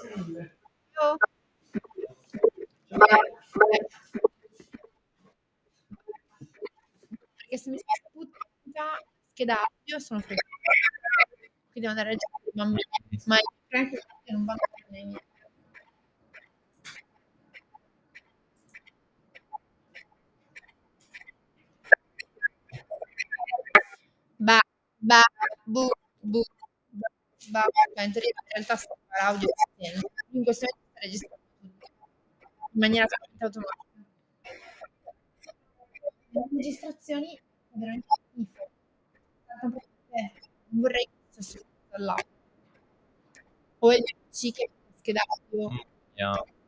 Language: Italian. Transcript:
Io perché se mi già scheda audio sono frustrata. Qui devo andare a registrare i bambini, ma i crack non vanno bene niente. Ba, ba, bu, bu, ba, in teoria in realtà sto per audio in questo momento sta registrando tutto in maniera totalmente automatica. Le registrazioni è veramente schifo. Tanto perché non vorrei che fosse dall'audio. O il PC che scheda audio. Ja.